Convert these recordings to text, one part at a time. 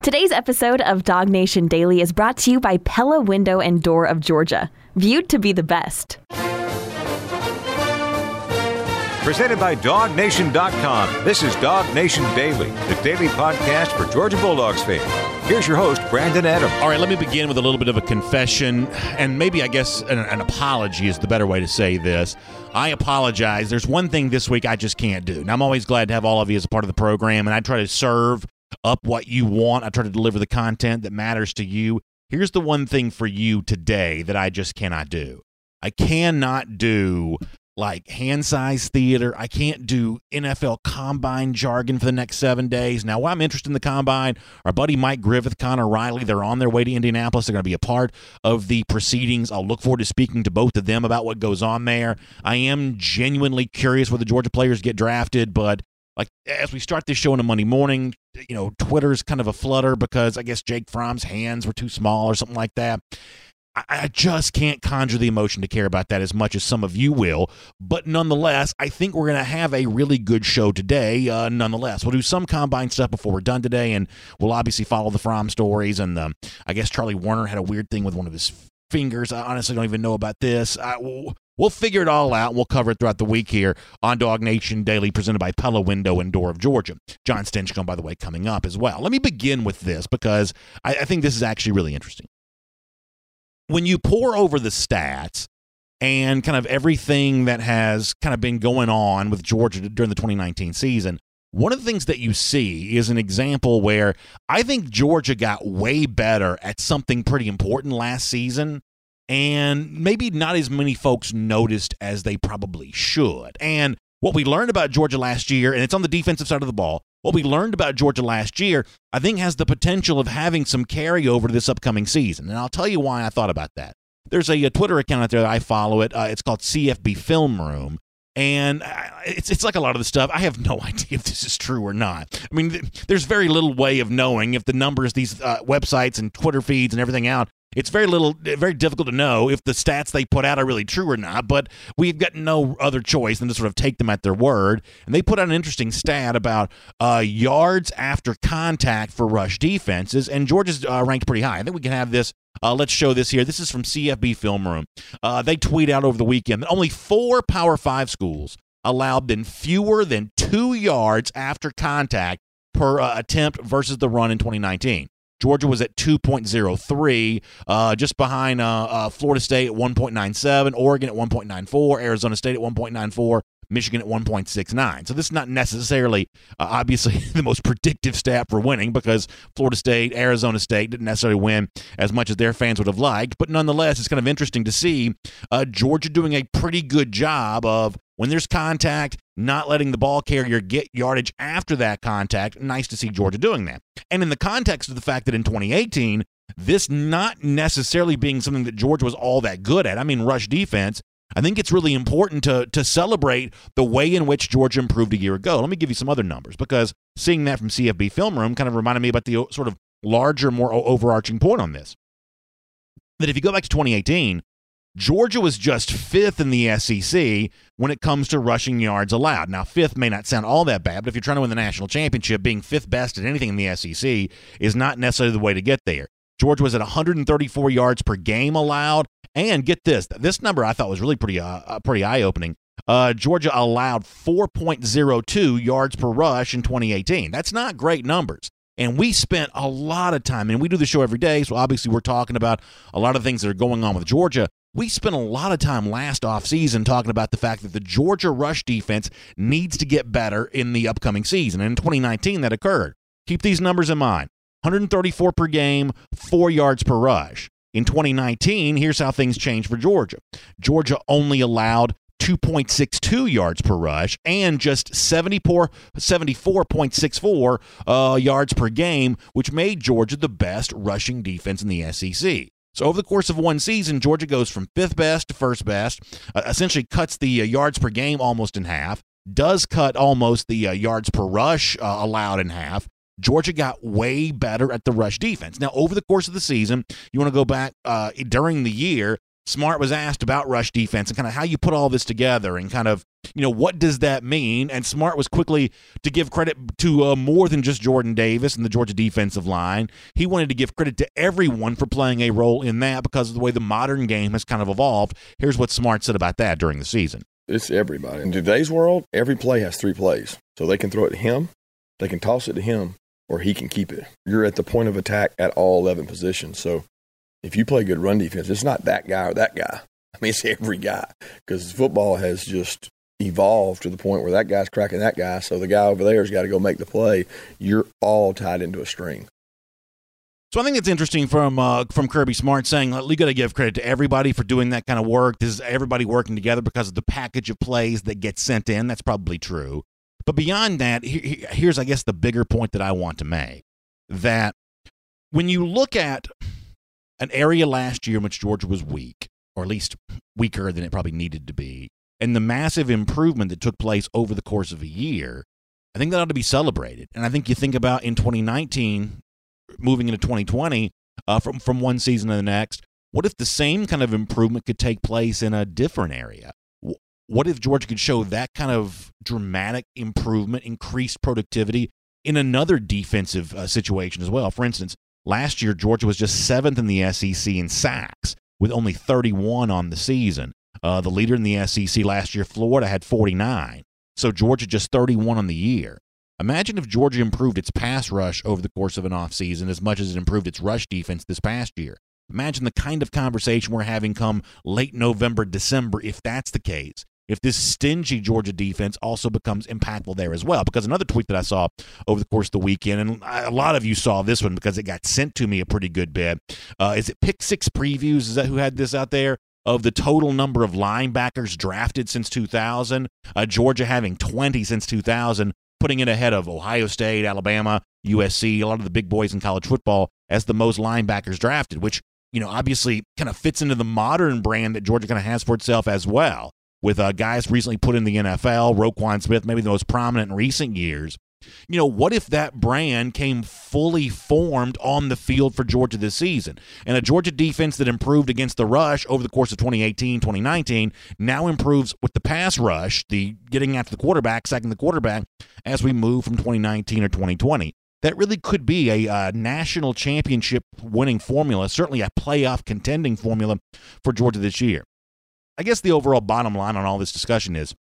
Today's episode of Dog Nation Daily is brought to you by Pella Window and Door of Georgia, viewed to be the best. Presented by DogNation.com. This is Dog Nation Daily, the daily podcast for Georgia Bulldogs fans. Here's your host, Brandon Adams. All right, let me begin with a little bit of a confession, and maybe, I guess, an apology is the better way to say this. I apologize. There's one thing this week I just can't do. Now, I'm always glad to have all of you as a part of the program, and I try to serve up what you want. I try to deliver the content that matters to you. Here's the one thing for you today that I just cannot do. I cannot do like hand size theater. I can't do NFL combine jargon for the next 7 days. Now, while I'm interested in the combine, our buddy Mike Griffith, Connor Riley, they're on their way to Indianapolis. They're going to be a part of the proceedings. I'll look forward to speaking to both of them about what goes on there. I am genuinely curious where the Georgia players get drafted, but like as we start this show on a Monday morning, you know, Twitter's kind of a flutter because I guess Jake Fromm's hands were too small or something like that. I just can't conjure the emotion to care about that as much as some of you will. But nonetheless, I think we're going to have a really good show today. Nonetheless, we'll do some combine stuff before we're done today, and we'll obviously follow the Fromm stories. And I guess Charlie Warner had a weird thing with one of his fingers. I honestly don't even know about this. We'll figure it all out. We'll cover it throughout the week here on Dog Nation Daily, presented by Pella Window and Door of Georgia. John Stinchcomb, by the way, coming up as well. Let me begin with this because I think this is actually really interesting. When you pour over the stats and kind of everything that has kind of been going on with Georgia during the 2019 season, one of the things that you see is an example where I think Georgia got way better at something pretty important last season, and maybe not as many folks noticed as they probably should. And what we learned about Georgia last year, and it's on the defensive side of the ball, what we learned about Georgia last year, I think has the potential of having some carryover to this upcoming season. And I'll tell you why I thought about that. There's a Twitter account out there that I follow. It's called CFB Film Room. And it's like a lot of the stuff. I have no idea if this is true or not. I mean, there's very little way of knowing if the numbers, these websites and Twitter feeds and everything out, it's very difficult to know if the stats they put out are really true or not, but we've got no other choice than to sort of take them at their word. And they put out an interesting stat about yards after contact for rush defenses, and Georgia's ranked pretty high. I think we can have this. Let's show this here. This is from CFB Film Room. They tweet out over the weekend that only 4 Power 5 schools allowed fewer than 2 yards after contact per attempt versus the run in 2019. Georgia was at 2.03, just behind Florida State at 1.97, Oregon at 1.94, Arizona State at 1.94, Michigan at 1.69. So this is not necessarily, obviously, the most predictive stat for winning because Florida State, Arizona State didn't necessarily win as much as their fans would have liked. But nonetheless, it's kind of interesting to see Georgia doing a pretty good job of, when there's contact, not letting the ball carrier get yardage after that contact. Nice to see Georgia doing that. And in the context of the fact that in 2018, this not necessarily being something that Georgia was all that good at, I mean rush defense, I think it's really important to celebrate the way in which Georgia improved a year ago. Let me give you some other numbers, because seeing that from CFB Film Room kind of reminded me about the sort of larger, more overarching point on this. That if you go back to 2018, Georgia was just 5th in the SEC when it comes to rushing yards allowed. Now, 5th may not sound all that bad, but if you're trying to win the national championship, being 5th best at anything in the SEC is not necessarily the way to get there. Georgia was at 134 yards per game allowed, and get this number I thought was really pretty eye-opening. Georgia allowed 4.02 yards per rush in 2018. That's not great numbers. And we spent a lot of time, and we do the show every day, so obviously we're talking about a lot of things that are going on with Georgia. We spent a lot of time last offseason talking about the fact that the Georgia rush defense needs to get better in the upcoming season. And in 2019, that occurred. Keep these numbers in mind. 134 per game, 4 yards per rush. In 2019, here's how things changed for Georgia. Georgia only allowed 2.62 yards per rush and just 74.64 yards per game, which made Georgia the best rushing defense in the SEC. So over the course of one season, Georgia goes from 5th best to 1st best, essentially cuts the yards per game almost in half, does cut almost the yards per rush allowed in half. Georgia got way better at the rush defense. Now, over the course of the season, you want to go back during the year, Smart was asked about rush defense and kind of how you put all this together and kind of, what does that mean? And Smart was quickly to give credit to more than just Jordan Davis and the Georgia defensive line. He wanted to give credit to everyone for playing a role in that because of the way the modern game has kind of evolved. Here's what Smart said about that during the season. It's everybody. In today's world, every play has 3 plays. So they can throw it to him, they can toss it to him, or he can keep it. You're at the point of attack at all 11 positions. So if you play good run defense, it's not that guy or that guy. I mean, it's every guy because football has just evolved to the point where that guy's cracking that guy, so the guy over there has got to go make the play. You're all tied into a string. So I think it's interesting from Kirby Smart saying we got to give credit to everybody for doing that kind of work. This is everybody working together because of the package of plays that get sent in. That's probably true. But beyond that, here's, I guess, the bigger point that I want to make, that when you look at an area last year in which Georgia was weak, or at least weaker than it probably needed to be, and the massive improvement that took place over the course of a year, I think that ought to be celebrated. And I think you think about in 2019, moving into 2020, from one season to the next, what if the same kind of improvement could take place in a different area? What if Georgia could show that kind of dramatic improvement, increased productivity in another defensive situation as well? For instance, last year, Georgia was just 7th in the SEC in sacks with only 31 on the season. The leader in the SEC last year, Florida, had 49. So Georgia just 31 on the year. Imagine if Georgia improved its pass rush over the course of an offseason as much as it improved its rush defense this past year. Imagine the kind of conversation we're having come late November, December, if that's the case. If this stingy Georgia defense also becomes impactful there as well. Because another tweet that I saw over the course of the weekend, and a lot of you saw this one because it got sent to me a pretty good bit. Is it Pick Six Previews? Is that who had this out there? Of the total number of linebackers drafted since 2000, Georgia having 20 since 2000, putting it ahead of Ohio State, Alabama, USC, a lot of the big boys in college football as the most linebackers drafted, which, obviously kind of fits into the modern brand that Georgia kind of has for itself as well. With guys recently put in the NFL, Roquan Smith, maybe the most prominent in recent years. What if that brand came fully formed on the field for Georgia this season? And a Georgia defense that improved against the rush over the course of 2018, 2019, now improves with the pass rush, the getting after the quarterback, sacking the quarterback, as we move from 2019 or 2020. That really could be a national championship winning formula, certainly a playoff contending formula for Georgia this year. I guess the overall bottom line on all this discussion is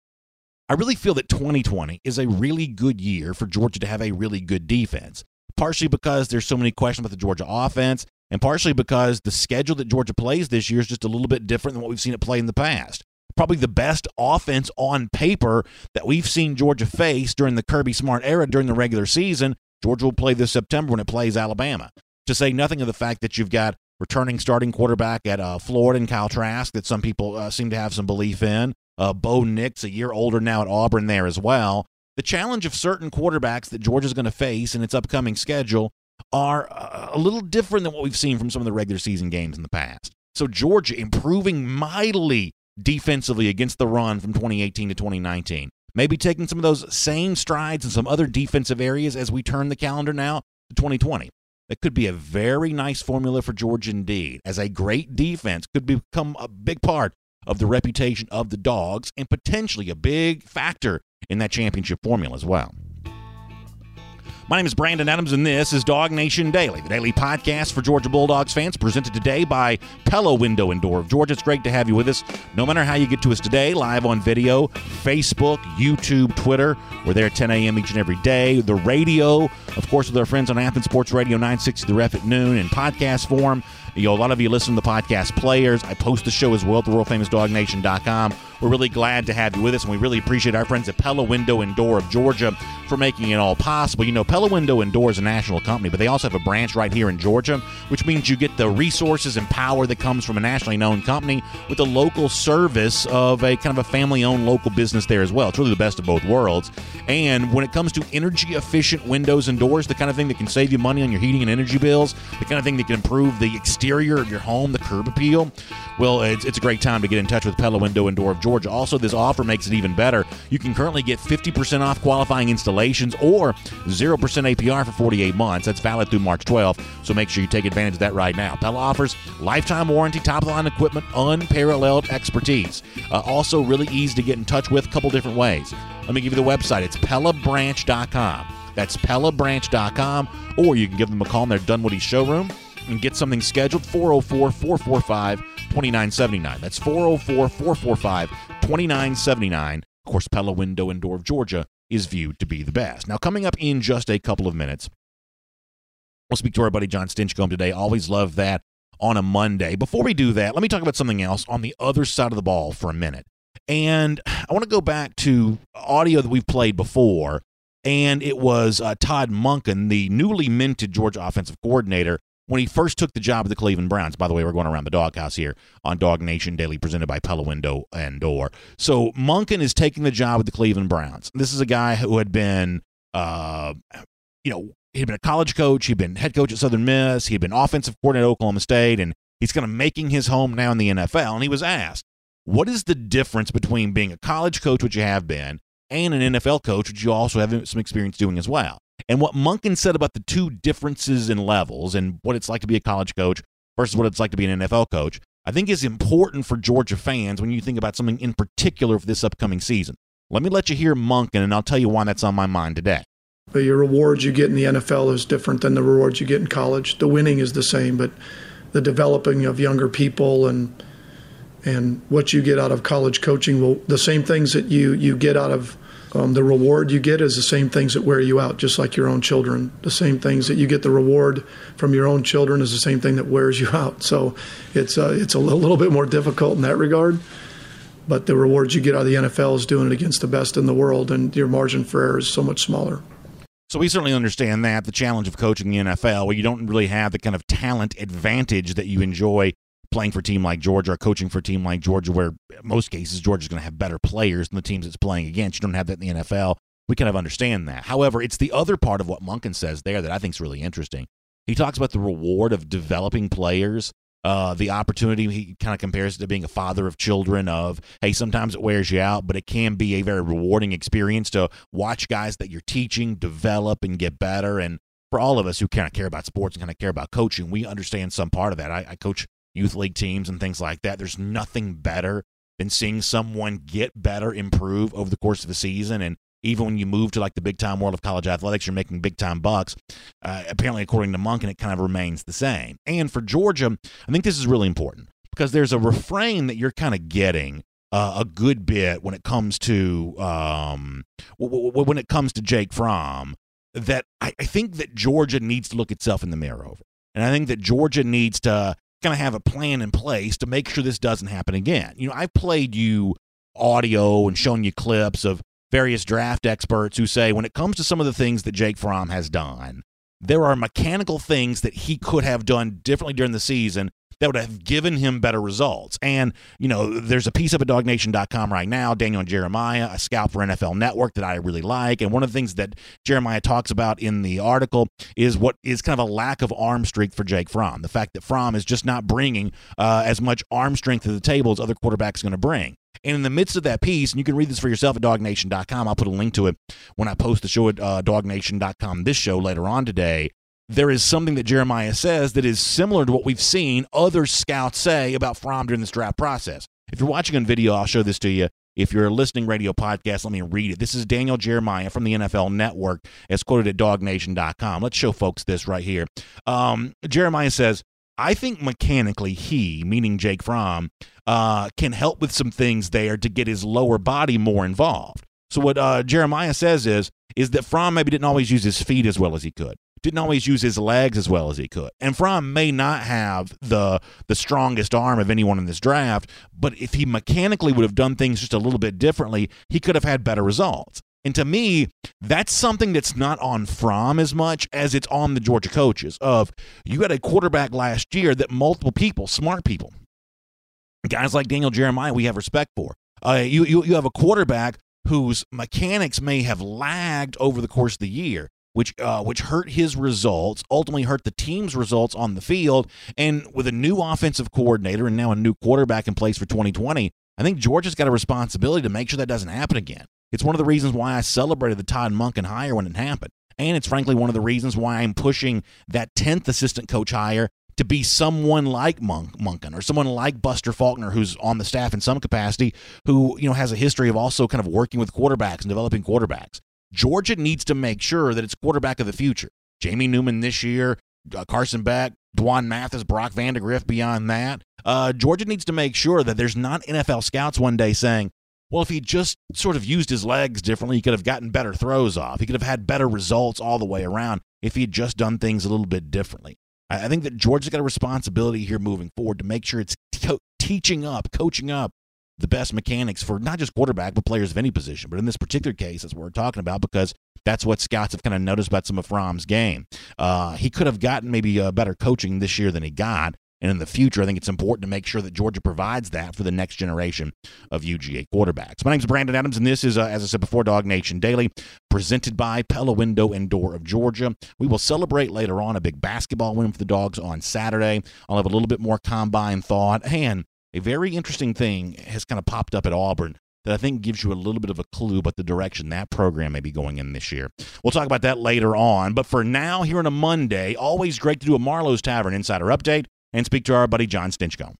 I really feel that 2020 is a really good year for Georgia to have a really good defense, partially because there's so many questions about the Georgia offense, and partially because the schedule that Georgia plays this year is just a little bit different than what we've seen it play in the past. Probably the best offense on paper that we've seen Georgia face during the Kirby Smart era during the regular season. Georgia will play this September when it plays Alabama. To say nothing of the fact that you've got returning starting quarterback at Florida and Kyle Trask that some people seem to have some belief in. Bo Nix, a year older now at Auburn there as well. The challenge of certain quarterbacks that Georgia's going to face in its upcoming schedule are a little different than what we've seen from some of the regular season games in the past. So Georgia improving mightily defensively against the run from 2018 to 2019. Maybe taking some of those same strides in some other defensive areas as we turn the calendar now to 2020. That could be a very nice formula for Georgia indeed, as a great defense could become a big part of the reputation of the Dogs and potentially a big factor in that championship formula as well. My name is Brandon Adams, and this is Dog Nation Daily, the daily podcast for Georgia Bulldogs fans, presented today by Pella Window and Door of Georgia. It's great to have you with us, no matter how you get to us today, live on video, Facebook, YouTube, Twitter. We're there at 10 a.m. each and every day. The radio, of course, with our friends on Athens Sports Radio 960 The Ref at noon, in podcast form. A lot of you listen to the podcast players. I post the show as well at the worldfamousdognation.com. We're really glad to have you with us, and we really appreciate our friends at Pella Window and Door of Georgia for making it all possible. Pella Window and Door is a national company, but they also have a branch right here in Georgia, which means you get the resources and power that comes from a nationally known company with the local service of a kind of a family-owned local business there as well. It's really the best of both worlds. And when it comes to energy-efficient windows and doors, the kind of thing that can save you money on your heating and energy bills, the kind of thing that can improve the exterior of your home, the curb appeal, well, it's a great time to get in touch with Pella Window and Door of Georgia. Also, this offer makes it even better. You can currently get 50% off qualifying installations or 0% APR for 48 months. That's valid through March 12th, so make sure you take advantage of that right now. Pella offers lifetime warranty, top-of-the-line equipment, unparalleled expertise. Also really easy to get in touch with, a couple different ways. Let me give you the website. It's PellaBranch.com. That's PellaBranch.com, or you can give them a call in their Dunwoody showroom and get something scheduled, 404-445-2979. That's 404-445-2979. Of course, Pella Window and Door of Georgia is viewed to be the best. Now, coming up in just a couple of minutes, we'll speak to our buddy John Stinchcomb today. Always love that on a Monday. Before we do that, let me talk about something else on the other side of the ball for a minute. And I want to go back to audio that we've played before, and it was Todd Monken, the newly minted Georgia offensive coordinator, when he first took the job of the Cleveland Browns. By the way, we're going around the doghouse here on Dog Nation Daily, presented by Pella Window and Door. So Monken is taking the job with the Cleveland Browns. This is a guy who had been, he'd been a college coach, he'd been head coach at Southern Miss, he'd been offensive coordinator at Oklahoma State, and he's kind of making his home now in the NFL. And he was asked, what is the difference between being a college coach, which you have been, and an NFL coach, which you also have some experience doing as well? And what Monken said about the two differences in levels and what it's like to be a college coach versus what it's like to be an NFL coach, I think is important for Georgia fans when you think about something in particular for this upcoming season. Let me let you hear Monken, and I'll tell you why that's on my mind today. But your rewards you get in the NFL is different than the rewards you get in college. The winning is the same, but the developing of younger people and what you get out of college coaching, the same things that you get out of the reward you get is the same things that wear you out, just like your own children. The same things that you get the reward from your own children is the same thing that wears you out. So it's a little bit more difficult in that regard. But the rewards you get out of the NFL is doing it against the best in the world, and your margin for error is so much smaller. So we certainly understand that, the challenge of coaching the NFL, where you don't really have the kind of talent advantage that you enjoy playing for a team like Georgia or coaching for a team like Georgia, where in most cases Georgia's going to have better players than the teams it's playing against. You don't have that in the NFL. We kind of understand that. However, it's the other part of what Monken says there that I think is really interesting. He talks about the reward of developing players, the opportunity. He kind of compares it to being a father of children of, hey, sometimes it wears you out, but it can be a very rewarding experience to watch guys that you're teaching develop and get better. And for all of us who kind of care about sports and kind of care about coaching, we understand some part of that. I coach youth league teams and things like that. There's nothing better than seeing someone get better, improve over the course of the season. And even when you move to like the big time world of college athletics, you're making big time bucks. Apparently, according to Monken, it kind of remains the same. And for Georgia, I think this is really important because there's a refrain that you're kind of getting a good bit when it comes to Jake Fromm, that I think that Georgia needs to look itself in the mirror over. And I think that Georgia needs to kind of have a plan in place to make sure this doesn't happen again. You know, I've played you audio and shown you clips of various draft experts who say when it comes to some of the things that Jake Fromm has done, there are mechanical things that he could have done differently during the season that would have given him better results. And, you know, there's a piece up at DogNation.com right now, Daniel Jeremiah, a scout for NFL Network that I really like. And one of the things that Jeremiah talks about in the article is what is kind of a lack of arm strength for Jake Fromm. The fact that Fromm is just not bringing as much arm strength to the table as other quarterbacks are going to bring. And in the midst of that piece, and you can read this for yourself at DogNation.com, I'll put a link to it when I post the show at DogNation.com, this show later on today. There is something that Jeremiah says that is similar to what we've seen other scouts say about Fromm during this draft process. If you're watching on video, I'll show this to you. If you're a listening radio podcast, let me read it. This is Daniel Jeremiah from the NFL Network, as quoted at DogNation.com. Let's show folks this right here. Jeremiah says, I think mechanically he, meaning Jake Fromm, can help with some things there to get his lower body more involved. So what Jeremiah says is that Fromm maybe didn't always use his feet as well as he could. Didn't always use his legs as well as he could. And Fromm may not have the strongest arm of anyone in this draft, but if he mechanically would have done things just a little bit differently, he could have had better results. And to me, that's something that's not on Fromm as much as it's on the Georgia coaches. Of, you had a quarterback last year that multiple people, smart people, guys like Daniel Jeremiah, we have respect for. You have a quarterback whose mechanics may have lagged over the course of the year, which hurt his results, ultimately hurt the team's results on the field. And with a new offensive coordinator and now a new quarterback in place for 2020, I think Georgia's got a responsibility to make sure that doesn't happen again. It's one of the reasons why I celebrated the Todd Monken hire when it happened. And it's frankly one of the reasons why I'm pushing that 10th assistant coach hire to be someone like Monken or someone like Buster Faulkner, who's on the staff in some capacity, who has a history of also kind of working with quarterbacks and developing quarterbacks. Georgia needs to make sure that it's quarterback of the future. Jamie Newman this year, Carson Beck, Dwan Mathis, Brock Vandegrift beyond that. Georgia needs to make sure that there's not NFL scouts one day saying, well, if he just sort of used his legs differently, he could have gotten better throws off. He could have had better results all the way around if he had just done things a little bit differently. I think that Georgia's got a responsibility here moving forward to make sure it's coaching up the best mechanics for not just quarterback, but players of any position. But in this particular case, that's what we're talking about, because that's what scouts have kind of noticed about some of Fromm's game. He could have gotten maybe better coaching this year than he got. And in the future, I think it's important to make sure that Georgia provides that for the next generation of UGA quarterbacks. My name's Brandon Adams, and this is, as I said before, Dog Nation Daily, presented by Pella Window and Door of Georgia. We will celebrate later on a big basketball win for the Dogs on Saturday. I'll have a little bit more combine thought. And a very interesting thing has kind of popped up at Auburn that I think gives you a little bit of a clue about the direction that program may be going in this year. We'll talk about that later on. But for now, here on a Monday, always great to do a Marlowe's Tavern Insider Update and speak to our buddy John Stinchcomb.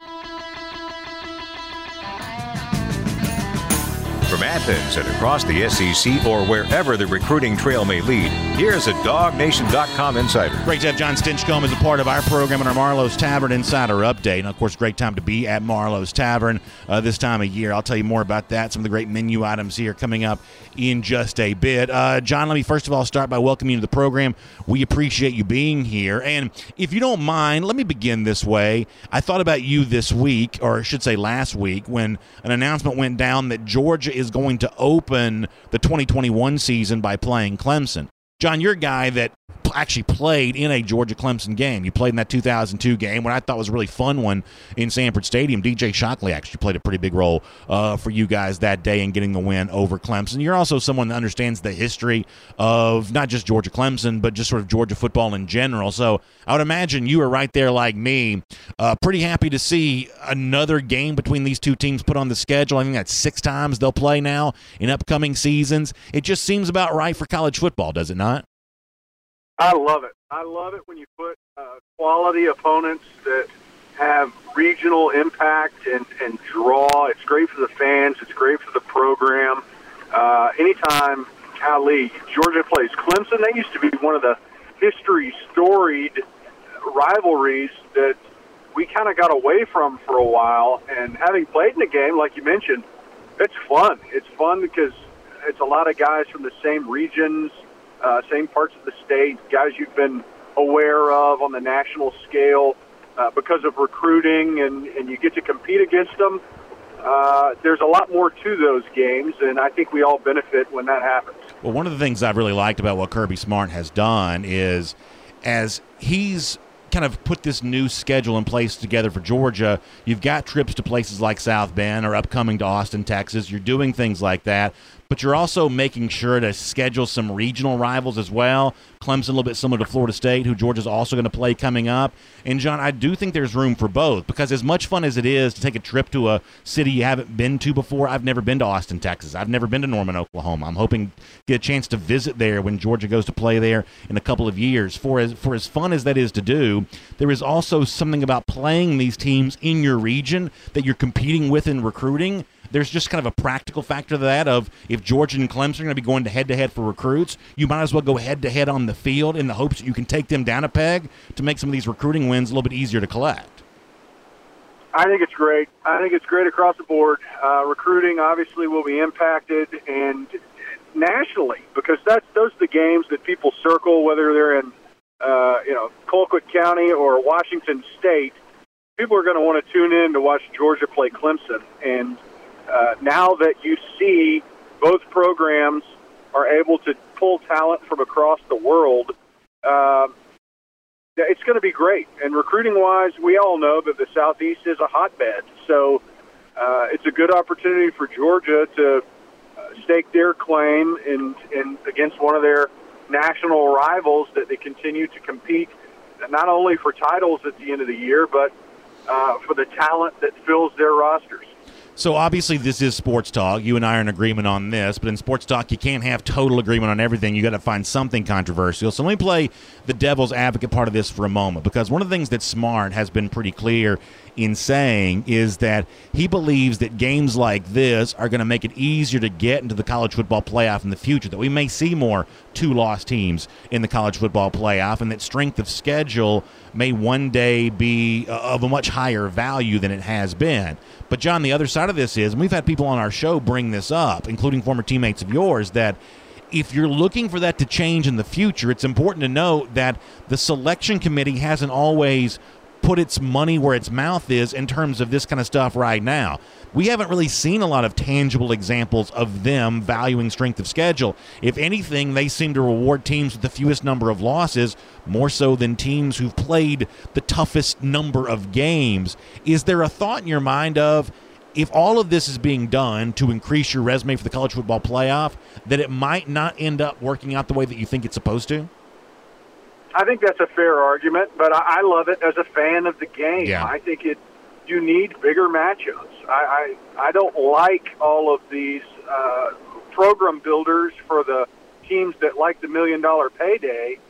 From Athens and across the SEC or wherever the recruiting trail may lead, here's a DogNation.com insider. Great to have John Stinchcomb as a part of our program and our Marlowe's Tavern Insider Update. And, of course, great time to be at Marlowe's Tavern this time of year. I'll tell you more about that, some of the great menu items here coming up in just a bit. John, let me first of all start by welcoming you to the program. We appreciate you being here. And if you don't mind, let me begin this way. I thought about you this week, or I should say last week, when an announcement went down that Georgia is going to open the 2021 season by playing Clemson. John, you're a guy that actually played in a Georgia-Clemson game. You played in that 2002 game, what I thought was a really fun one in Sanford Stadium. DJ Shockley actually played a pretty big role for you guys that day in getting the win over Clemson. You're also someone that understands the history of not just Georgia-Clemson, but just sort of Georgia football in general. So I would imagine you were right there like me, pretty happy to see another game between these two teams put on the schedule. I think that's 6 times they'll play now in upcoming seasons. It just seems about right for college football, does it not? I love it. I love it when you put quality opponents that have regional impact and draw. It's great for the fans. It's great for the program. Anytime, Georgia plays Clemson, that used to be one of the history-storied rivalries that we kind of got away from for a while. And having played in the game, like you mentioned, it's fun. It's fun because it's a lot of guys from the same regions, same parts of the state, guys you've been aware of on the national scale because of recruiting, and you get to compete against them. There's a lot more to those games, and I think we all benefit when that happens. Well, one of the things I've really liked about what Kirby Smart has done is, as he's kind of put this new schedule in place together for Georgia, you've got trips to places like South Bend or upcoming to Austin, Texas. You're doing things like that, but you're also making sure to schedule some regional rivals as well. Clemson, a little bit similar to Florida State, who Georgia's also going to play coming up. And, John, I do think there's room for both, because as much fun as it is to take a trip to a city you haven't been to before, I've never been to Austin, Texas. I've never been to Norman, Oklahoma. I'm hoping to get a chance to visit there when Georgia goes to play there in a couple of years. For as fun as that is to do, there is also something about playing these teams in your region that you're competing with in recruiting. There's just kind of a practical factor to that of, if Georgia and Clemson are going to be going head-to-head for recruits, you might as well go head-to-head on the field in the hopes that you can take them down a peg to make some of these recruiting wins a little bit easier to collect. I think it's great. I think it's great across the board. Recruiting obviously will be impacted, and nationally, because those are the games that people circle, whether they're in Colquitt County or Washington State. People are going to want to tune in to watch Georgia play Clemson, and now that you see both programs are able to pull talent from across the world, it's going to be great. And recruiting-wise, we all know that the Southeast is a hotbed. So it's a good opportunity for Georgia to stake their claim in against one of their national rivals that they continue to compete, not only for titles at the end of the year, but for the talent that fills their rosters. So obviously this is sports talk. You and I are in agreement on this, but in sports talk you can't have total agreement on everything. You got to find something controversial. So let me play the devil's advocate part of this for a moment, because one of the things that Smart has been pretty clear in saying is that he believes that games like this are going to make it easier to get into the college football playoff in the future, that we may see more 2-loss teams in the college football playoff, and that strength of schedule may one day be of a much higher value than it has been. But, John, the other side of this is, and we've had people on our show bring this up, including former teammates of yours, that if you're looking for that to change in the future, it's important to note that the selection committee hasn't always put its money where its mouth is in terms of this kind of stuff right now. We haven't really seen a lot of tangible examples of them valuing strength of schedule. If anything, they seem to reward teams with the fewest number of losses more so than teams who've played the toughest number of games. Is there a thought in your mind of, if all of this is being done to increase your resume for the college football playoff, that it might not end up working out the way that you think it's supposed to? I think that's a fair argument, but I love it as a fan of the game. Yeah. I think you need bigger matchups. I don't like all of these program builders for the teams that like the $1 million payday.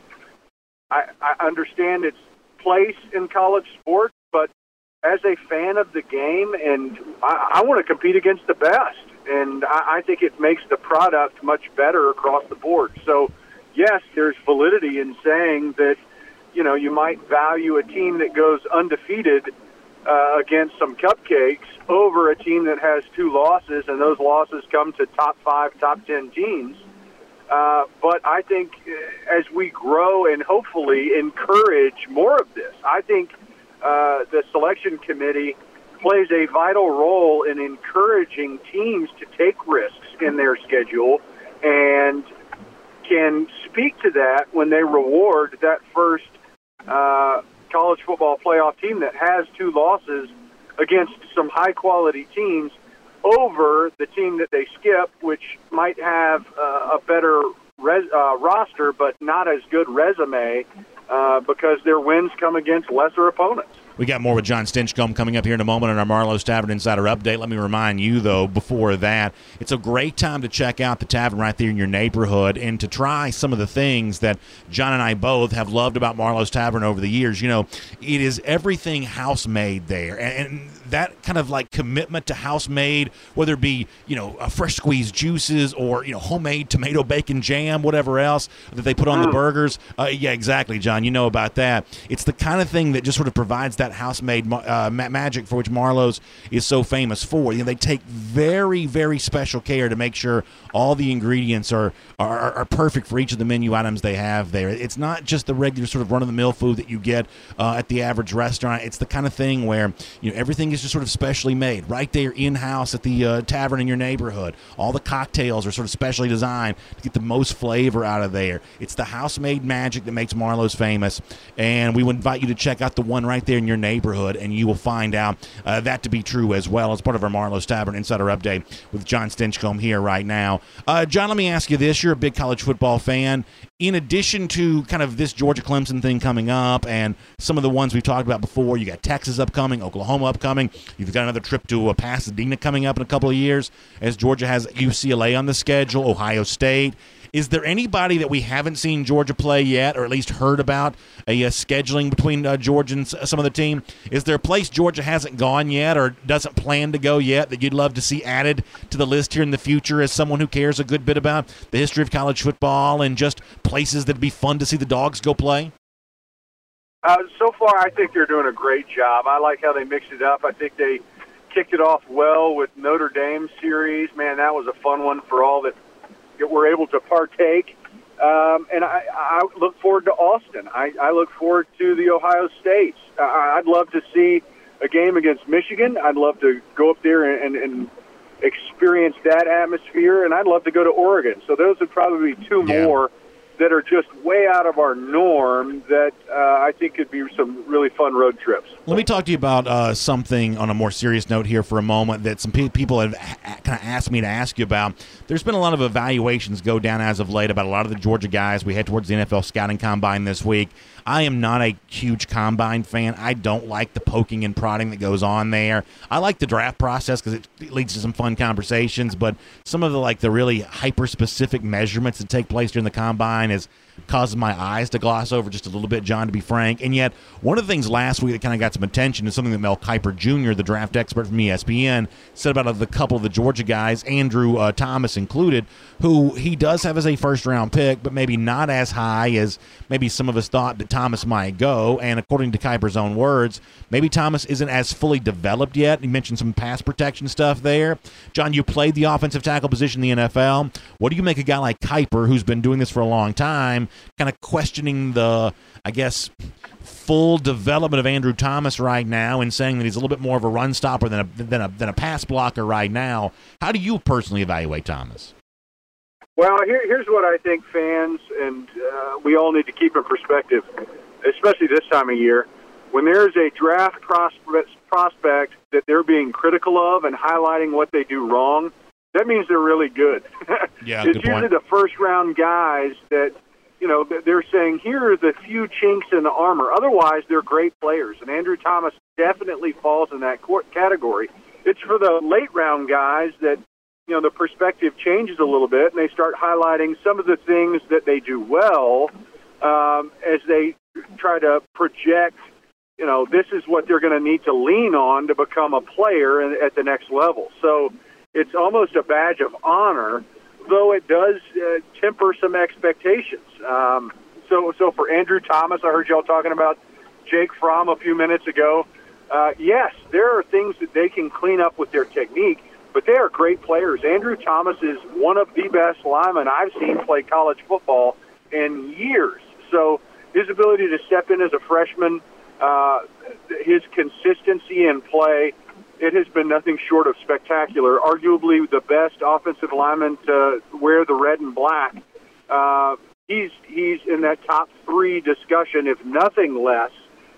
I understand its place in college sports, but as a fan of the game, and I want to compete against the best, and I think it makes the product much better across the board. So, yes, there's validity in saying that, you might value a team that goes undefeated against some cupcakes over a team that has 2 losses, and those losses come to top 5, top 10 teams. But I think as we grow and hopefully encourage more of this, I think the selection committee plays a vital role in encouraging teams to take risks in their schedule and can speak to that when they reward that first college football playoff team that has 2 losses against some high-quality teams over the team that they skip, which might have a better roster but not as good resume because their wins come against lesser opponents. We got more with John Stinchcomb coming up here in a moment on our Marlowe's Tavern Insider Update. Let me remind you, though, before that, it's a great time to check out the tavern right there in your neighborhood and to try some of the things that John and I both have loved about Marlowe's Tavern over the years. It is everything house-made there, and that kind of like commitment to house-made, whether it be, fresh squeezed juices or, homemade tomato bacon jam, whatever else that they put on the burgers. Yeah, exactly, John. You know about that. It's the kind of thing that just sort of provides that house-made magic for which Marlowe's is so famous for. They take very, very special care to make sure all the ingredients are perfect for each of the menu items they have there. It's not just the regular sort of run-of-the-mill food that you get at the average restaurant. It's the kind of thing where everything is just sort of specially made right there in-house at the tavern in your neighborhood. All the cocktails are sort of specially designed to get the most flavor out of there. It's the house-made magic that makes Marlowe's famous, and we would invite you to check out the one right there in your neighborhood, and you will find out that to be true as well as part of our Marlowe's Tavern Insider Update with John Stinchcomb here right now. John, let me ask you this. You're a big college football fan. In addition to kind of this Georgia-Clemson thing coming up and some of the ones we've talked about before, you got Texas upcoming, Oklahoma upcoming. You've got another trip to Pasadena coming up in a couple of years as Georgia has UCLA on the schedule, Ohio State. Is there anybody that we haven't seen Georgia play yet, or at least heard about a scheduling between Georgia and some of the team? Is there a place Georgia hasn't gone yet or doesn't plan to go yet that you'd love to see added to the list here in the future as someone who cares a good bit about the history of college football and just places that'd be fun to see the Dogs go play? So far, I think they're doing a great job. I like how they mixed it up. I think they kicked it off well with Notre Dame series. Man, that was a fun one for all that were able to partake. And I look forward to Austin. I look forward to the Ohio States. I'd love to see a game against Michigan. I'd love to go up there and experience that atmosphere, and I'd love to go to Oregon. So those would probably be two more that are just way out of our norm that I think could be some really fun road trips. Let me talk to you about something on a more serious note here for a moment that some people have kind of asked me to ask you about. There's been a lot of evaluations go down as of late about a lot of the Georgia guys. We head towards the NFL scouting combine this week. I am not a huge combine fan. I don't like the poking and prodding that goes on there. I like the draft process because it leads to some fun conversations, but some of the really hyper-specific measurements that take place during the combine is causes my eyes to gloss over just a little bit, John, to be frank. And yet, one of the things last week that kind of got some attention is something that Mel Kiper Jr., the draft expert from ESPN, said about the couple of the Georgia guys, Andrew Thomas included, who he does have as a first-round pick, but maybe not as high as maybe some of us thought that Thomas might go. And according to Kiper's own words, maybe Thomas isn't as fully developed yet. He mentioned some pass protection stuff there. John, you played the offensive tackle position in the NFL. What do you make a guy like Kiper, who's been doing this for a long time, kind of questioning the, I guess, full development of Andrew Thomas right now and saying that he's a little bit more of a run stopper than a pass blocker right now? How do you personally evaluate Thomas? Well, here's what I think fans and we all need to keep in perspective, especially this time of year. When there's a draft prospect that they're being critical of and highlighting what they do wrong, that means they're really good. Yeah, it's good usually point. the first-round guys that, they're saying, here are the few chinks in the armor. Otherwise, they're great players, and Andrew Thomas definitely falls in that category. It's for the late-round guys that, the perspective changes a little bit, and they start highlighting some of the things that they do well as they try to project, this is what they're going to need to lean on to become a player at the next level. So it's almost a badge of honor, though it does temper some expectations. So for Andrew Thomas, I heard y'all talking about Jake Fromm a few minutes ago. Yes, there are things that they can clean up with their technique, but they are great players. Andrew Thomas is one of the best linemen I've seen play college football in years. So his ability to step in as a freshman, his consistency in play, it has been nothing short of spectacular. Arguably the best offensive lineman to wear the red and black. He's in that top 3 discussion, if nothing less,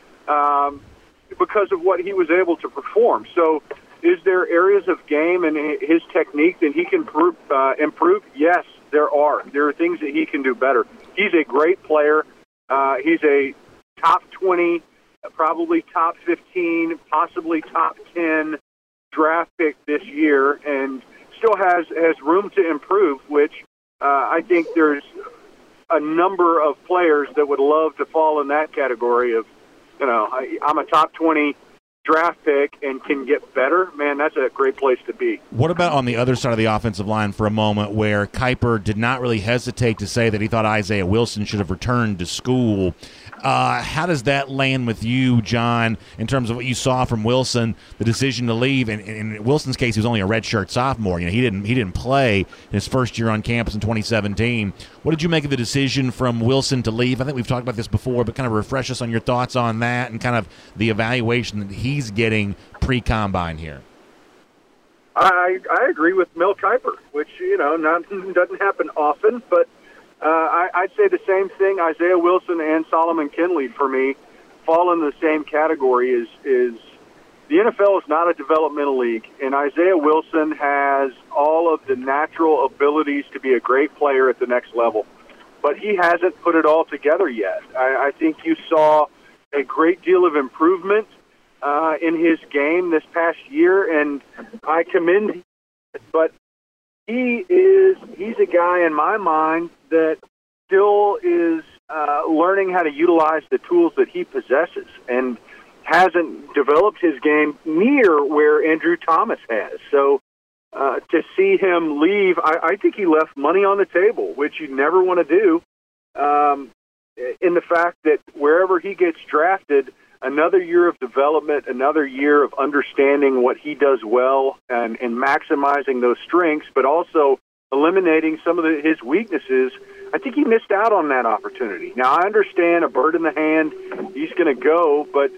because of what he was able to perform. So is there areas of game and his technique that he can improve? Yes, there are. There are things that he can do better. He's a great player. He's a top 20, probably top 15, possibly top 10 draft pick this year, and still has room to improve, which I think there's a number of players that would love to fall in that category of, I'm a top 20 draft pick and can get better. Man, that's a great place to be. What about on the other side of the offensive line for a moment, where Kiper did not really hesitate to say that he thought Isaiah Wilson should have returned to school? How does that land with you, John, in terms of what you saw from Wilson, the decision to leave? And in Wilson's case, he was only a redshirt sophomore. He didn't play in his first year on campus in 2017. What did you make of the decision from Wilson to leave? I think we've talked about this before, but kind of refresh us on your thoughts on that and kind of the evaluation that he's getting pre-combine here. I agree with Mel Kiper, which, doesn't happen often, but I'd say the same thing. Isaiah Wilson and Solomon Kinley, for me, fall in the same category. Is the NFL is not a developmental league, and Isaiah Wilson has all of the natural abilities to be a great player at the next level, but he hasn't put it all together yet. I think you saw a great deal of improvement in his game this past year, and I commend him, but he's a guy in my mind that still is learning how to utilize the tools that he possesses and hasn't developed his game near where Andrew Thomas has. So to see him leave, I think he left money on the table, which you never want to do, in the fact that wherever he gets drafted, another year of development, another year of understanding what he does well and maximizing those strengths, but also eliminating some of his weaknesses. I think he missed out on that opportunity. Now, I understand a bird in the hand, he's going to go, but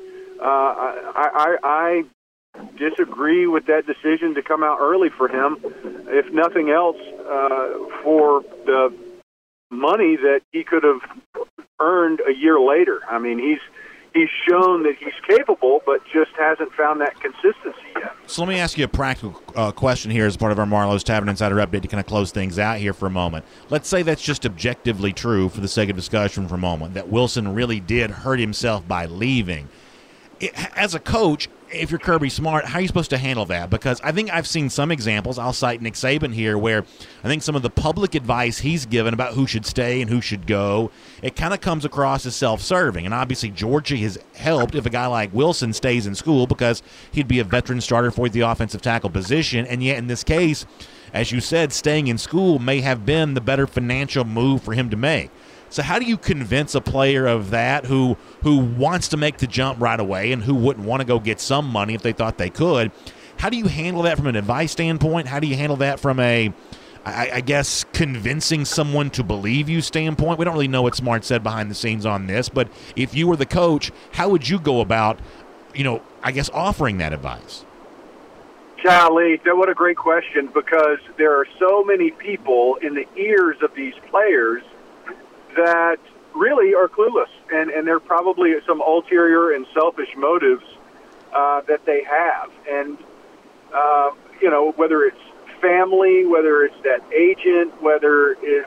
I disagree with that decision to come out early for him, if nothing else, for the money that he could have earned a year later. I mean, he's shown that he's capable, but just hasn't found that consistency yet. So let me ask you a practical question here as part of our Marlowe's Tavern Insider Update to kind of close things out here for a moment. Let's say that's just objectively true for the sake of discussion for a moment, that Wilson really did hurt himself by leaving. As a coach, if you're Kirby Smart, how are you supposed to handle that? Because I think I've seen some examples, I'll cite Nick Saban here, where I think some of the public advice he's given about who should stay and who should go, it kind of comes across as self-serving. And obviously Georgia has helped if a guy like Wilson stays in school because he'd be a veteran starter for the offensive tackle position. And yet in this case, as you said, staying in school may have been the better financial move for him to make. So how do you convince a player of that who wants to make the jump right away and who wouldn't want to go get some money if they thought they could? How do you handle that from an advice standpoint? How do you handle that from a, I guess, convincing someone to believe you standpoint? We don't really know what Smart said behind the scenes on this, but if you were the coach, how would you go about, I guess, offering that advice? Golly, what a great question, because there are so many people in the ears of these players that really are clueless, and there are probably some ulterior and selfish motives that they have. And, whether it's family, whether it's that agent, whether it's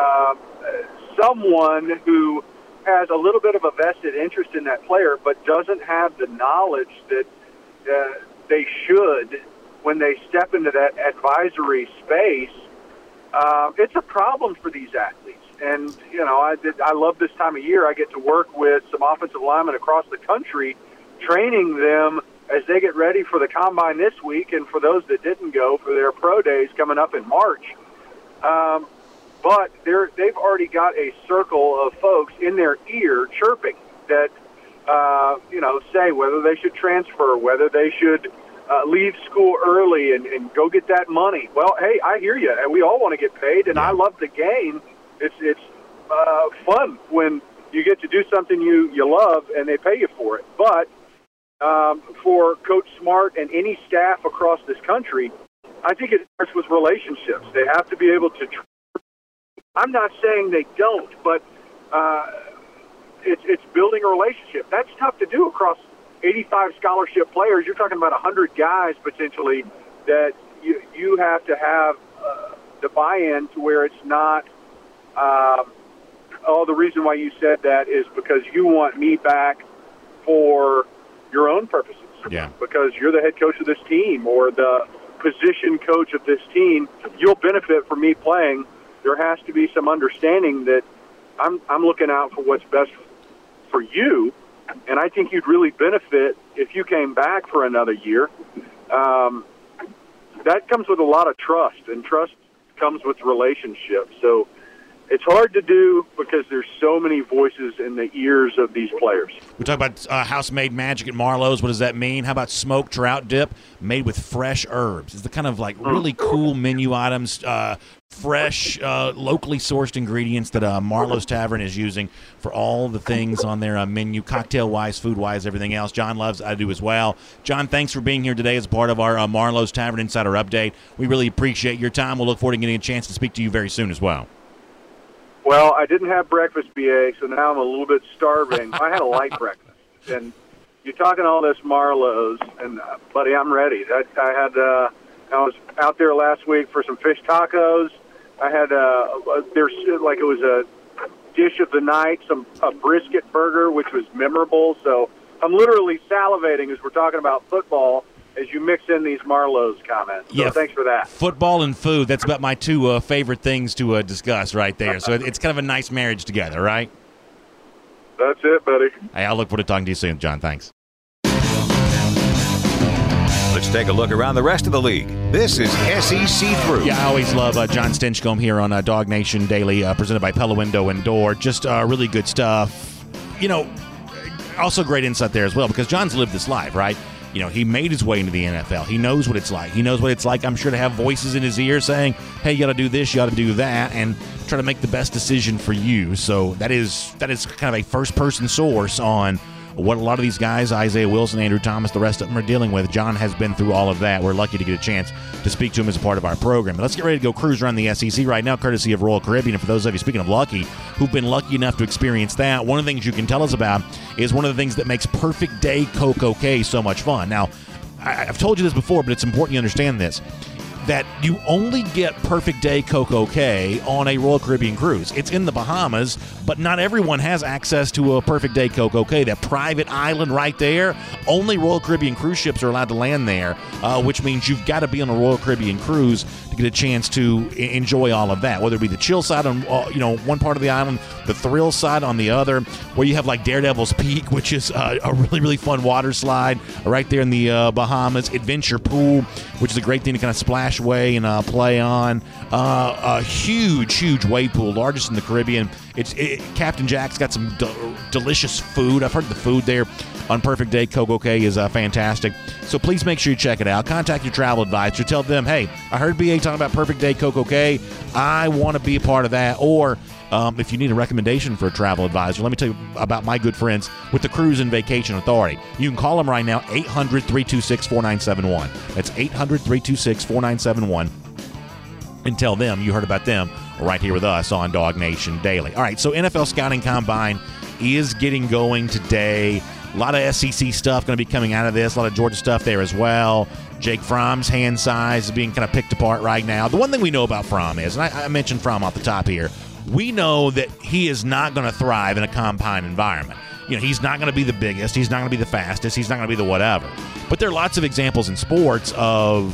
someone who has a little bit of a vested interest in that player but doesn't have the knowledge that they should when they step into that advisory space, it's a problem for these athletes. And, I love this time of year. I get to work with some offensive linemen across the country, training them as they get ready for the Combine this week and for those that didn't go for their pro days coming up in March. But they've already got a circle of folks in their ear chirping that, say whether they should transfer, whether they should leave school early and go get that money. Well, hey, I hear you, and we all want to get paid, and I love the game. It's fun when you get to do something you love and they pay you for it. But for Coach Smart and any staff across this country, I think it starts with relationships. They have to be able to. I'm not saying they don't, but it's building a relationship. That's tough to do across 85 scholarship players. You're talking about 100 guys potentially that you have to have the buy-in to where it's not. The reason why you said that is because you want me back for your own purposes. Yeah. Because you're the head coach of this team or the position coach of this team. You'll benefit from me playing. There has to be some understanding that I'm looking out for what's best for you, and I think you'd really benefit if you came back for another year. That comes with a lot of trust, and trust comes with relationships. So it's hard to do because there's so many voices in the ears of these players. We talk about house-made magic at Marlowe's. What does that mean? How about smoked trout dip made with fresh herbs? It's the kind of really cool menu items, fresh, locally sourced ingredients that Marlowe's Tavern is using for all the things on their menu, cocktail-wise, food-wise, everything else. John loves I do as well. John, thanks for being here today as part of our Marlowe's Tavern Insider Update. We really appreciate your time. We'll look forward to getting a chance to speak to you very soon as well. Well, I didn't have breakfast, BA, so now I'm a little bit starving. I had a light breakfast. And you're talking all this Marlowe's, and, buddy, I'm ready. I was out there last week for some fish tacos. I had, it was a dish of the night, a brisket burger, which was memorable. So I'm literally salivating as we're talking about football as you mix in these Marlowe's comments. So thanks for that. Football and food, that's about my two favorite things to discuss right there. So it's kind of a nice marriage together, right? That's it, buddy. Hey, I'll look forward to talking to you soon, John. Thanks. Let's take a look around the rest of the league. This is SEC Through. Yeah, I always love John Stinchcomb here on Dog Nation Daily, presented by Pella Window and Door. Just really good stuff. Also great insight there as well, because John's lived this life, right? He made his way into the NFL. He knows what it's like. He knows what it's like, I'm sure, to have voices in his ear saying, hey, you got to do this, you got to do that, and try to make the best decision for you. So that is kind of a first-person source on what a lot of these guys, Isaiah Wilson, Andrew Thomas, the rest of them are dealing with. John has been through all of that. We're lucky to get a chance to speak to him as a part of our program. But let's get ready to go cruise around the SEC right now, courtesy of Royal Caribbean. And for those of you, speaking of lucky, who've been lucky enough to experience that, one of the things you can tell us about is one of the things that makes Perfect Day CocoCay so much fun. Now, I've told you this before, but it's important you understand this, that you only get Perfect Day CocoCay on a Royal Caribbean cruise. It's in the Bahamas, but not everyone has access to a Perfect Day CocoCay. That private island right there, only Royal Caribbean cruise ships are allowed to land there, which means you've got to be on a Royal Caribbean cruise to get a chance to enjoy all of that, whether it be the chill side on one part of the island, the thrill side on the other, where you have like Daredevil's Peak, which is a really, really fun water slide right there in the Bahamas, Adventure Pool, which is a great thing to kind of splash away and play on, a huge wave pool, largest in the Caribbean. Captain Jack's got some delicious food. I've heard the food there on Perfect Day CocoCay is fantastic. So please make sure you check it out. Contact your travel advisor. Tell them, hey, I heard BA talking about Perfect Day CocoCay. I want to be a part of that. Or if you need a recommendation for a travel advisor, let me tell you about my good friends with the Cruise and Vacation Authority. You can call them right now, 800-326-4971. That's 800-326-4971. And tell them you heard about them right here with us on Dog Nation Daily. All right, so NFL Scouting Combine is getting going today. A lot of SEC stuff going to be coming out of this. A lot of Georgia stuff there as well. Jake Fromm's hand size is being kind of picked apart right now. The one thing we know about Fromm is, and I mentioned Fromm off the top here, we know that he is not going to thrive in a combine environment. He's not going to be the biggest. He's not going to be the fastest. He's not going to be the whatever. But there are lots of examples in sports of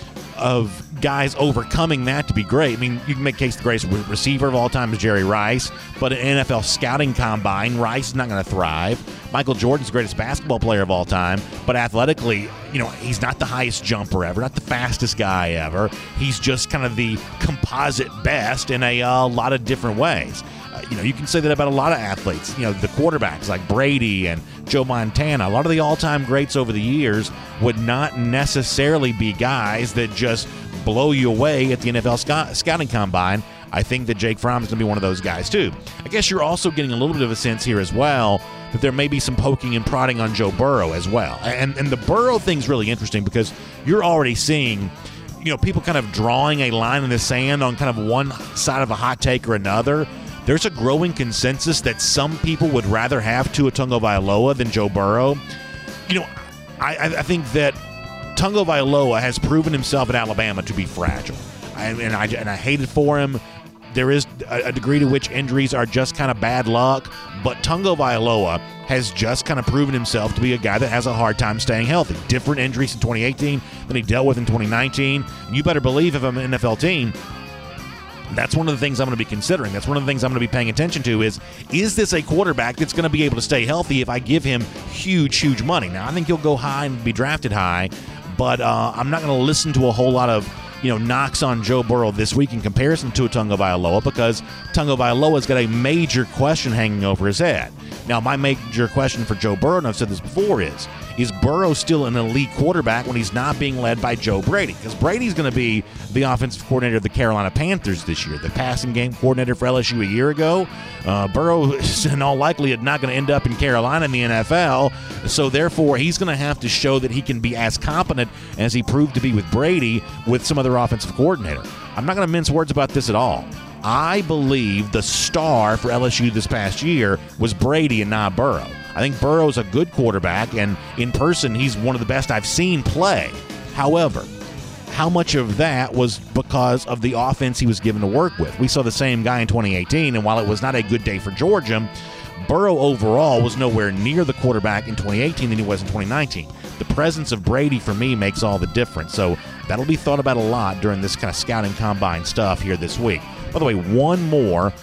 guys overcoming that to be great. I mean, you can make case the greatest receiver of all time is Jerry Rice, but an NFL scouting combine, Rice is not going to thrive. Michael Jordan's the greatest basketball player of all time, but athletically, he's not the highest jumper ever, not the fastest guy ever. He's just kind of the composite best in a lot of different ways. You can say that about a lot of athletes. The quarterbacks like Brady and Joe Montana, a lot of the all-time greats over the years would not necessarily be guys that just blow you away at the NFL scouting combine. I think that Jake Fromm is going to be one of those guys too. I guess you're also getting a little bit of a sense here as well that there may be some poking and prodding on Joe Burrow as well. And the Burrow thing's really interesting because you're already seeing people kind of drawing a line in the sand on kind of one side of a hot take or another. There's a growing consensus that some people would rather have Tua Tagovailoa than Joe Burrow. I think that Tagovailoa has proven himself at Alabama to be fragile, and I hate it for him. There is a degree to which injuries are just kind of bad luck, but Tagovailoa has just kind of proven himself to be a guy that has a hard time staying healthy. Different injuries in 2018 than he dealt with in 2019. And you better believe if I'm an NFL team, that's one of the things I'm going to be considering. That's one of the things I'm going to be paying attention to is this a quarterback that's going to be able to stay healthy if I give him huge money? Now, I think he'll go high and be drafted high, but I'm not going to listen to a whole lot of knocks on Joe Burrow this week in comparison to Tagovailoa because Tagovailoa's got a major question hanging over his head. Now, my major question for Joe Burrow, and I've said this before, is Burrow still an elite quarterback when he's not being led by Joe Brady? Because Brady's going to be the offensive coordinator of the Carolina Panthers this year, the passing game coordinator for LSU a year ago. Burrow is in all likelihood not going to end up in Carolina in the NFL, so therefore he's going to have to show that he can be as competent as he proved to be with Brady with some other offensive coordinator. I'm not going to mince words about this at all. I believe the star for LSU this past year was Brady and not Burrow. I think Burrow's a good quarterback, and in person, he's one of the best I've seen play. However, how much of that was because of the offense he was given to work with? We saw the same guy in 2018, and while it was not a good day for Georgia, Burrow overall was nowhere near the quarterback in 2018 than he was in 2019. The presence of Brady, for me, makes all the difference. So that'll be thought about a lot during this kind of scouting combine stuff here this week. By the way, one more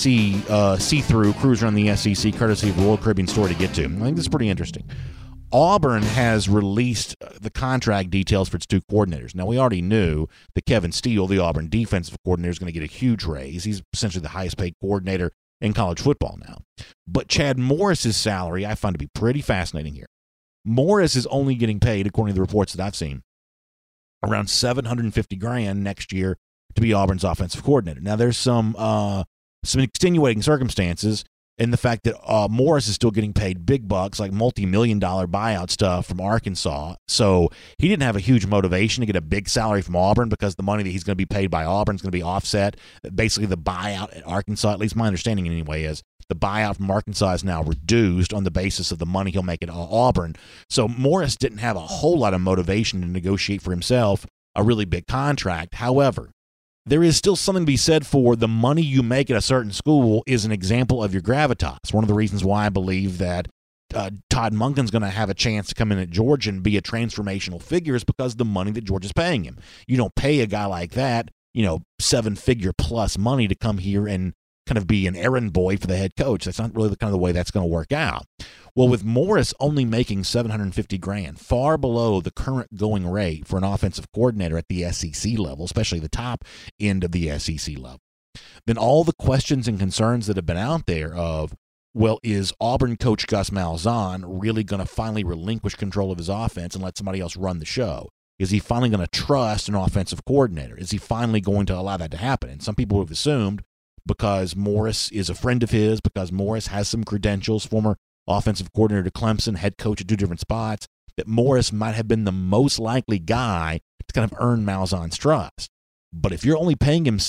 see-through cruise around the SEC, courtesy of Royal Caribbean story to get to. I think this is pretty interesting. Auburn has released the contract details for its two coordinators. Now, we already knew that Kevin Steele, the Auburn defensive coordinator, is going to get a huge raise. He's essentially the highest-paid coordinator in college football now. But Chad Morris's salary I find to be pretty fascinating here. Morris is only getting paid, according to the reports that I've seen, around $750,000 next year to be Auburn's offensive coordinator. Now, there's some extenuating circumstances. and the fact that Morris is still getting paid big bucks, like multi-million-dollar buyout stuff from Arkansas. So he didn't have a huge motivation to get a big salary from Auburn because the money that he's going to be paid by Auburn is going to be offset. Basically, the buyout at Arkansas, at least my understanding anyway, is the buyout from Arkansas is now reduced on the basis of the money he'll make at Auburn. So Morris didn't have a whole lot of motivation to negotiate for himself a really big contract. However, there is still something to be said for the money you make at a certain school is an example of your gravitas. One of the reasons why I believe that Todd Monken's going to have a chance to come in at Georgia and be a transformational figure is because of the money that Georgia's paying him. You don't pay a guy like that, 7-figure plus money to come here and kind of be an errand boy for the head coach. That's not really the kind of the way that's going to work out. Well, with Morris only making $750,000, far below the current going rate for an offensive coordinator at the SEC level, especially the top end of the SEC level, then all the questions and concerns that have been out there of, well, is Auburn coach Gus Malzahn really going to finally relinquish control of his offense and let somebody else run the show? Is he finally going to trust an offensive coordinator? Is he finally going to allow that to happen? And some people have assumed, because Morris is a friend of his, because Morris has some credentials, former offensive coordinator to Clemson, head coach at 2 different spots, that Morris might have been the most likely guy to kind of earn Malzahn's trust. But if you're only paying him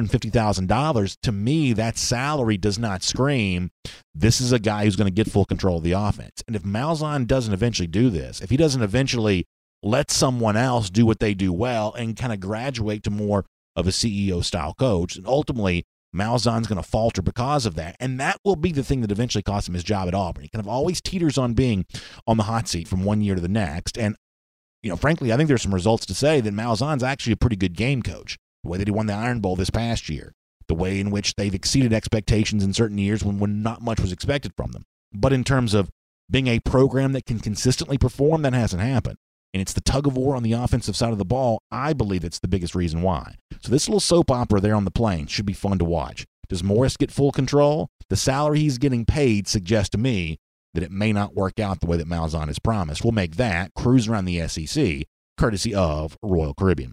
$750,000, to me, that salary does not scream, this is a guy who's going to get full control of the offense. And if Malzahn doesn't eventually do this, if he doesn't eventually let someone else do what they do well and kind of graduate to more of a CEO-style coach, and ultimately Malzahn's going to falter because of that, and that will be the thing that eventually cost him his job at Auburn. He kind of always teeters on being on the hot seat from one year to the next, and frankly, I think there's some results to say that Malzahn's actually a pretty good game coach. The way that he won the Iron Bowl this past year, the way in which they've exceeded expectations in certain years when not much was expected from them. But in terms of being a program that can consistently perform, that hasn't happened. And it's the tug of war on the offensive side of the ball, I believe it's the biggest reason why. So this little soap opera there on the plains should be fun to watch. Does Morris get full control? The salary he's getting paid suggests to me that it may not work out the way that Malzahn has promised. We'll make that cruise around the SEC, courtesy of Royal Caribbean.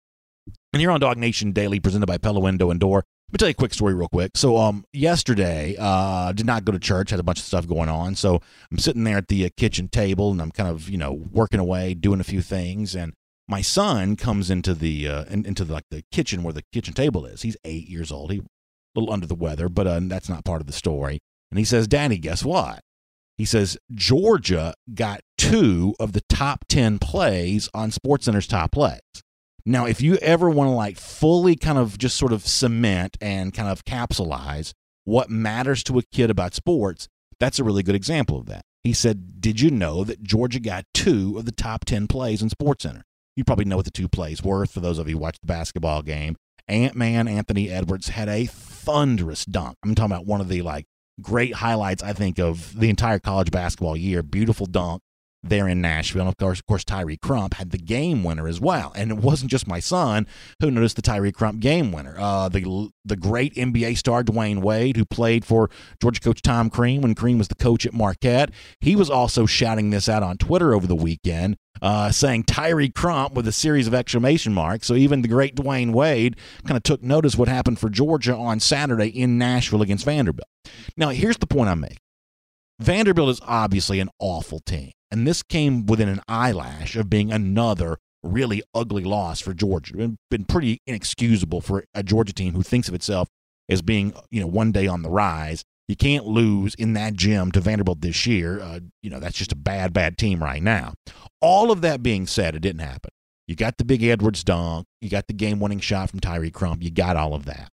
And here on Dog Nation Daily, presented by Pella Window and Door. Let me tell you a quick story real quick. So yesterday, did not go to church, had a bunch of stuff going on. So I'm sitting there at the kitchen table, and I'm kind of, working away, doing a few things. And my son comes into the the kitchen where the kitchen table is. He's 8 years old. He's a little under the weather, but that's not part of the story. And he says, "Daddy, guess what?" He says, "Georgia got 2 of the top 10 plays on SportsCenter's top plays." Now, if you ever want to fully kind of just sort of cement and kind of capsulize what matters to a kid about sports, that's a really good example of that. He said, "Did you know that Georgia got 2 of the top 10 plays in SportsCenter?" You probably know what the 2 plays were for those of you who watched the basketball game. Ant-Man Anthony Edwards had a thunderous dunk. I'm talking about one of the great highlights, I think, of the entire college basketball year. Beautiful dunk there in Nashville. And of course, Tyree Crump had the game winner as well. And it wasn't just my son who noticed the Tyree Crump game winner. The great NBA star Dwayne Wade, who played for Georgia coach Tom Crean when Crean was the coach at Marquette, he was also shouting this out on Twitter over the weekend, saying Tyree Crump with a series of exclamation marks. So even the great Dwayne Wade kind of took notice what happened for Georgia on Saturday in Nashville against Vanderbilt. Now, here's the point I'm making. Vanderbilt is obviously an awful team. And this came within an eyelash of being another really ugly loss for Georgia. It's been pretty inexcusable for a Georgia team who thinks of itself as being, one day on the rise. You can't lose in that gym to Vanderbilt this year. That's just a bad, bad team right now. All of that being said, it didn't happen. You got the big Edwards dunk. You got the game-winning shot from Tyree Crump. You got all of that.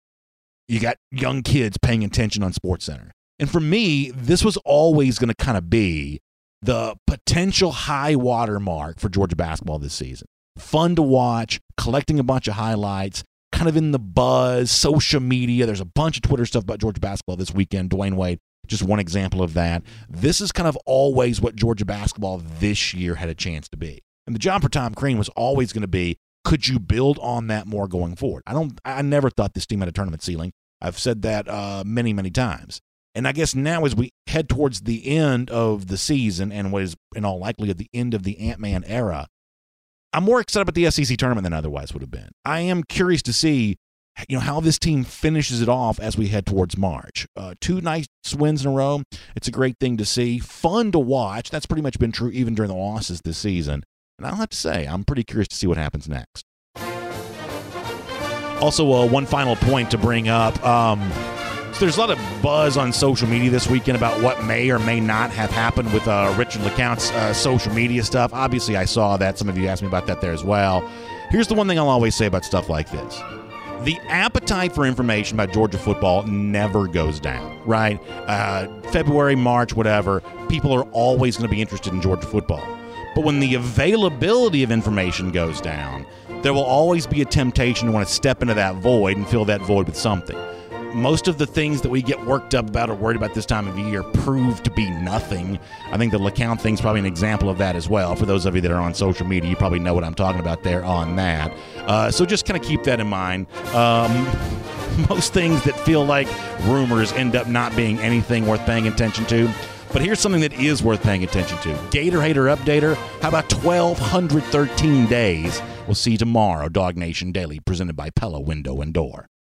You got young kids paying attention on SportsCenter. And for me, this was always going to kind of be the potential high water mark for Georgia basketball this season. Fun to watch, collecting a bunch of highlights, kind of in the buzz, social media. There's a bunch of Twitter stuff about Georgia basketball this weekend. Dwayne Wade, just one example of that. This is kind of always what Georgia basketball this year had a chance to be. And the job for Tom Crean was always going to be, could you build on that more going forward? I never thought this team had a tournament ceiling. I've said that many, many times. And I guess now as we head towards the end of the season and what is in all likelihood the end of the Ant-Man era, I'm more excited about the SEC tournament than I otherwise would have been. I am curious to see how this team finishes it off as we head towards March. 2 nice wins in a row. It's a great thing to see. Fun to watch. That's pretty much been true even during the losses this season. And I'll have to say, I'm pretty curious to see what happens next. Also, one final point to bring up. So there's a lot of buzz on social media this weekend about what may or may not have happened with Richard LeCounte's social media stuff. Obviously, I saw that. Some of you asked me about that there as well. Here's the one thing I'll always say about stuff like this. The appetite for information about Georgia football never goes down, right? February, March, whatever, people are always going to be interested in Georgia football. But when the availability of information goes down, there will always be a temptation to want to step into that void and fill that void with something. Most of the things that we get worked up about or worried about this time of year prove to be nothing. I think the LeCounte thing is probably an example of that as well. For those of you that are on social media, you probably know what I'm talking about there on that. So just kind of keep that in mind. Most things that feel like rumors end up not being anything worth paying attention to. But here's something that is worth paying attention to. Gator Hater Updater, how about 1,213 days? We'll see you tomorrow. Dog Nation Daily, presented by Pella Window and Door.